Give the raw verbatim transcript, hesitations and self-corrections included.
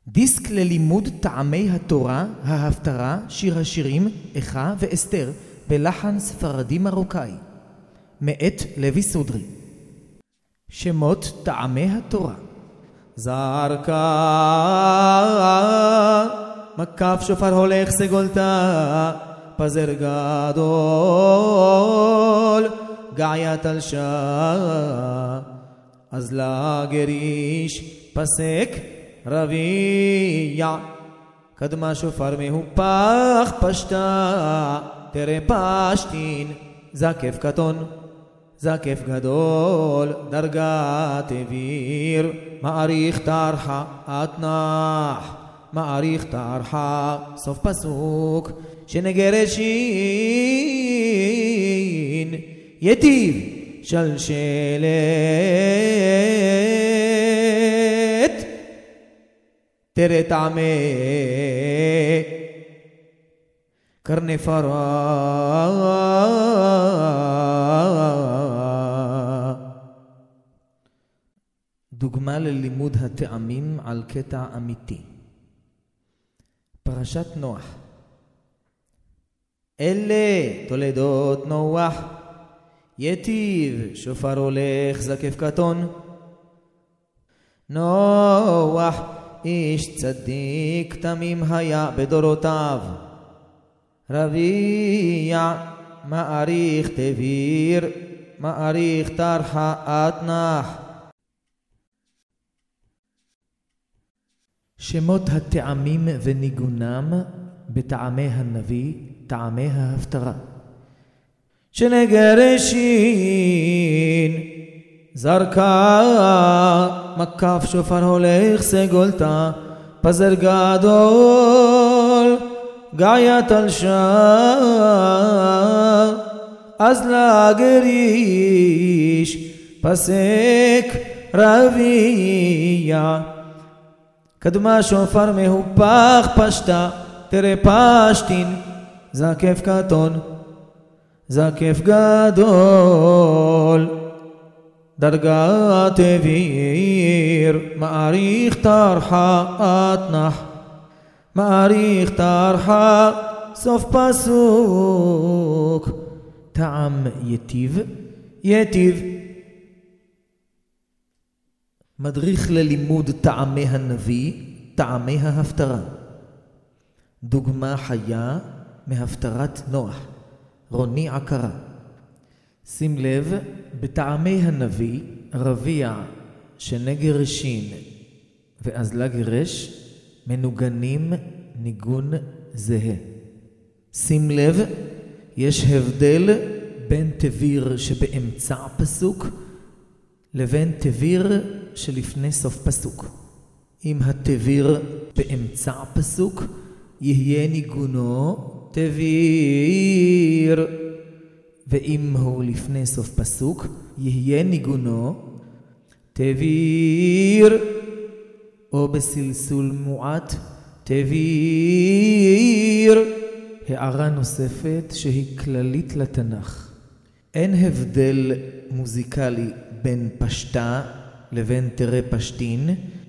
דיסק ללימוד טעמי התורה, ההפטרה, שיר השירים, איכה ואסתר, בלחן ספרדי מרוקאי. מאת לוי סודרי. שמות טעמי התורה. זרקה, מקף שופר הולך סגולתה, פזר גדול, געיה תלשה, אז לגריש פסק רביע, קדמה שופר מהופך פשטה, תראה פשטין, זקף קטון, זקף גדול, דרגת אוויר, מעריך תרחה, אתנח, מעריך תרחה, סוף פסוק, שנגרשין, יטיב, שלשלת, תראה טעמי, קרנפרה, דוגמה ללימוד הטעמים על קטע אמיתי. פרשת נוח. אלה תולדות נוח, יטיב שופר הולך זקף קטון. נוח איש צדיק תמים היה בדורותיו, רביע מעריך תביר, מעריך תרחה אתנח. שמות הטעמים וניגונם בטעמי הנביא, טעמי ההפטרה. שנגרשין, זרקה, מקף שופר הולך סגולתה, פזר גדול, געיה תלשה, אז לגריש פסק רביע, קדמה שופר מהופך פשטה, תראה פשטין, זקף קטון, זקף גדול, דרגת אוויר, מעריך תרחה אתנח, מעריך תרחה, סוף פסוק, טעם יטיב, יטיב. מדריך ללימוד טעמי הנביא, טעמי ההפטרה. דוגמה חיה מהפטרת נוח, רוני עקרה. שים לב, בטעמי הנביא, רביע שנגרשין ואז לגרש, מנוגנים ניגון זהה. שים לב, יש הבדל בין תביר שבאמצע פסוק לבין תביר שלפני סוף פסוק. אם התביר באמצע פסוק, יהיה ניגונו תביר, ואם הוא לפני סוף פסוק, יהיה ניגונו תביר, או בסלסול מועט תביר. הערה נוספת שהיא כללית לתנ"ך. אין הבדל מוזיקלי בין פשטה לבין תראה פשטין,